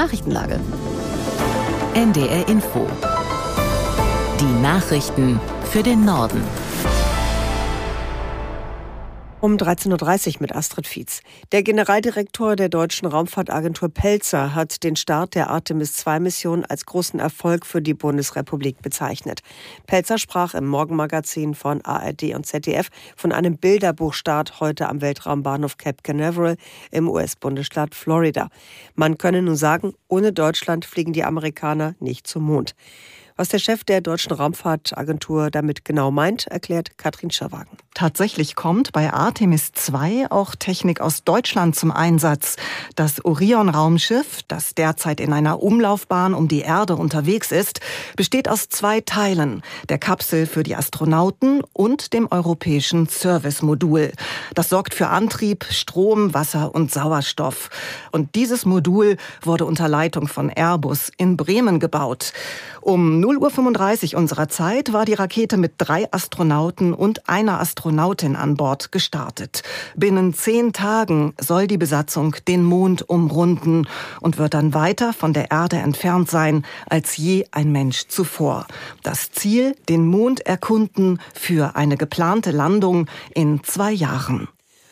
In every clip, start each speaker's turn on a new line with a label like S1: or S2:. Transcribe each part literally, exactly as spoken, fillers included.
S1: Nachrichtenlage.
S2: N D R Info. Die Nachrichten für den Norden.
S3: Um dreizehn Uhr dreißig mit Astrid Fietz. Der Generaldirektor der deutschen Raumfahrtagentur Pelzer hat den Start der Artemis zwei Mission als großen Erfolg für die Bundesrepublik bezeichnet. Pelzer sprach im Morgenmagazin von A R D und Z D F von einem Bilderbuchstart heute am Weltraumbahnhof Cape Canaveral im U S-Bundesstaat Florida. Man könne nun sagen, ohne Deutschland fliegen die Amerikaner nicht zum Mond. Was der Chef der deutschen Raumfahrtagentur damit genau meint, erklärt Katrin Schirwagen.
S4: Tatsächlich kommt bei Artemis zwei auch Technik aus Deutschland zum Einsatz. Das Orion-Raumschiff, das derzeit in einer Umlaufbahn um die Erde unterwegs ist, besteht aus zwei Teilen, der Kapsel für die Astronauten und dem europäischen Service-Modul. Das sorgt für Antrieb, Strom, Wasser und Sauerstoff. Und dieses Modul wurde unter Leitung von Airbus in Bremen gebaut. Um null Uhr fünfunddreißig unserer Zeit war die Rakete mit drei Astronauten und einer Astronautin an Bord gestartet. Binnen zehn Tagen soll die Besatzung den Mond umrunden und wird dann weiter von der Erde entfernt sein als je ein Mensch zuvor. Das Ziel, den Mond erkunden für eine geplante Landung in zwei Jahren.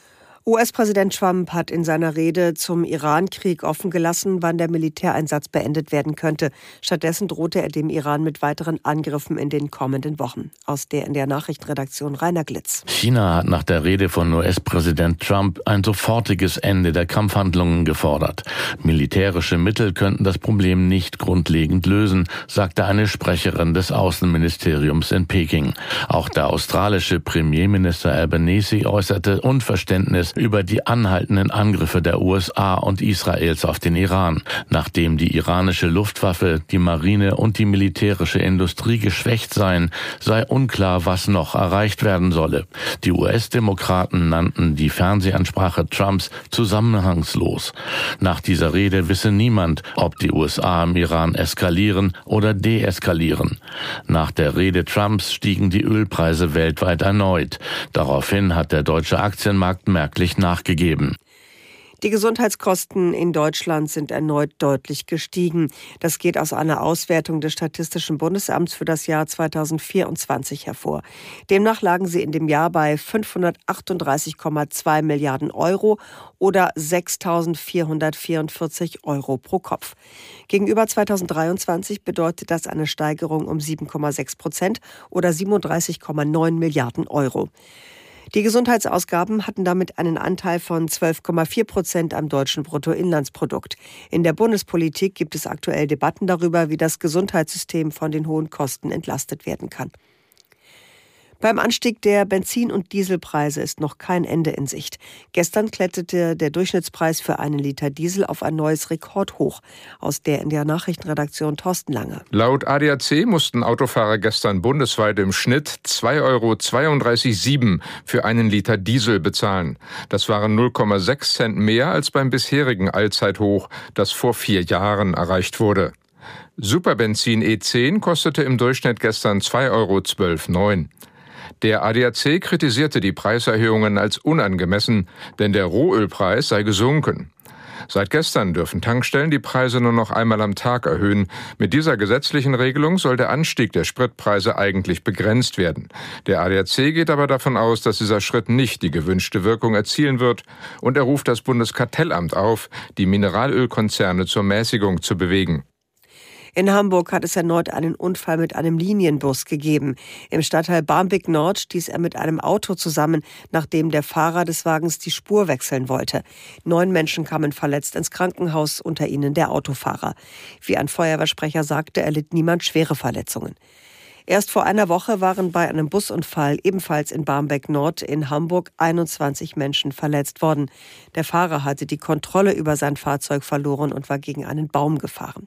S3: U S-Präsident Trump hat in seiner Rede zum Iran-Krieg offengelassen, wann der Militäreinsatz beendet werden könnte. Stattdessen drohte er dem Iran mit weiteren Angriffen in den kommenden Wochen. Aus der in der Nachrichtenredaktion Rainer Glitz.
S5: China hat nach der Rede von U S-Präsident Trump ein sofortiges Ende der Kampfhandlungen gefordert. Militärische Mittel könnten das Problem nicht grundlegend lösen, sagte eine Sprecherin des Außenministeriums in Peking. Auch der australische Premierminister Albanese äußerte Unverständnis über die anhaltenden Angriffe der U S A und Israels auf den Iran. Nachdem die iranische Luftwaffe, die Marine und die militärische Industrie geschwächt seien, sei unklar, was noch erreicht werden solle. Die U S-Demokraten nannten die Fernsehansprache Trumps zusammenhangslos. Nach dieser Rede wisse niemand, ob die U S A im Iran eskalieren oder deeskalieren. Nach der Rede Trumps stiegen die Ölpreise weltweit erneut. Daraufhin hat der deutsche Aktienmarkt merklich nachgegeben.
S3: Die Gesundheitskosten in Deutschland sind erneut deutlich gestiegen. Das geht aus einer Auswertung des Statistischen Bundesamts für das Jahr zweitausendvierundzwanzig hervor. Demnach lagen sie in dem Jahr bei fünfhundertachtunddreißig Komma zwei Milliarden Euro oder sechstausendvierhundertvierundvierzig Euro pro Kopf. Gegenüber zweitausenddreiundzwanzig bedeutet das eine Steigerung um sieben Komma sechs Prozent oder siebenunddreißig Komma neun Milliarden Euro. Die Gesundheitsausgaben hatten damit einen Anteil von zwölf Komma vier Prozent am deutschen Bruttoinlandsprodukt. In der Bundespolitik gibt es aktuell Debatten darüber, wie das Gesundheitssystem von den hohen Kosten entlastet werden kann. Beim Anstieg der Benzin- und Dieselpreise ist noch kein Ende in Sicht. Gestern kletterte der Durchschnittspreis für einen Liter Diesel auf ein neues Rekordhoch. Aus der in der Nachrichtenredaktion Thorsten Lange.
S6: Laut A D A C mussten Autofahrer gestern bundesweit im Schnitt zwei Euro zweiunddreißig Komma sieben für einen Liter Diesel bezahlen. Das waren null Komma sechs Cent mehr als beim bisherigen Allzeithoch, das vor vier Jahren erreicht wurde. Superbenzin E zehn kostete im Durchschnitt gestern zwei Euro zwölf Komma neun. Der A D A C kritisierte die Preiserhöhungen als unangemessen, denn der Rohölpreis sei gesunken. Seit gestern dürfen Tankstellen die Preise nur noch einmal am Tag erhöhen. Mit dieser gesetzlichen Regelung soll der Anstieg der Spritpreise eigentlich begrenzt werden. Der A D A C geht aber davon aus, dass dieser Schritt nicht die gewünschte Wirkung erzielen wird, und er ruft das Bundeskartellamt auf, die Mineralölkonzerne zur Mäßigung zu bewegen.
S3: In Hamburg hat es erneut einen Unfall mit einem Linienbus gegeben. Im Stadtteil Barmbek Nord stieß er mit einem Auto zusammen, nachdem der Fahrer des Wagens die Spur wechseln wollte. Neun Menschen kamen verletzt ins Krankenhaus, unter ihnen der Autofahrer. Wie ein Feuerwehrsprecher sagte, erlitt niemand schwere Verletzungen. Erst vor einer Woche waren bei einem Busunfall ebenfalls in Barmbek Nord in Hamburg einundzwanzig Menschen verletzt worden. Der Fahrer hatte die Kontrolle über sein Fahrzeug verloren und war gegen einen Baum gefahren.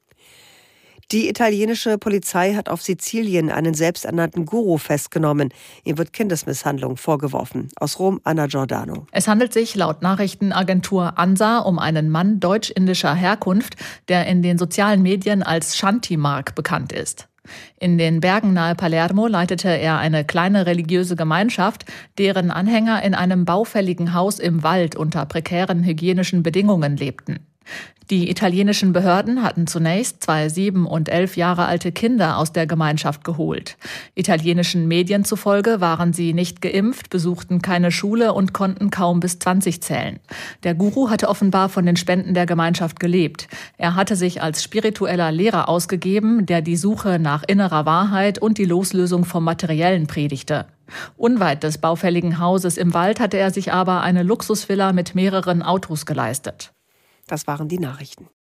S3: Die italienische Polizei hat auf Sizilien einen selbsternannten Guru festgenommen. Ihm wird Kindesmisshandlung vorgeworfen. Aus Rom, Anna Giordano.
S7: Es handelt sich laut Nachrichtenagentur ANSA um einen Mann deutsch-indischer Herkunft, der in den sozialen Medien als Shanti-Mark bekannt ist. In den Bergen nahe Palermo leitete er eine kleine religiöse Gemeinschaft, deren Anhänger in einem baufälligen Haus im Wald unter prekären hygienischen Bedingungen lebten. Die italienischen Behörden hatten zunächst zwei sieben und elf Jahre alte Kinder aus der Gemeinschaft geholt. Italienischen Medien zufolge waren sie nicht geimpft, besuchten keine Schule und konnten kaum bis zwanzig zählen. Der Guru hatte offenbar von den Spenden der Gemeinschaft gelebt. Er hatte sich als spiritueller Lehrer ausgegeben, der die Suche nach innerer Wahrheit und die Loslösung vom Materiellen predigte. Unweit des baufälligen Hauses im Wald hatte er sich aber eine Luxusvilla mit mehreren Autos geleistet.
S3: Das waren die Nachrichten.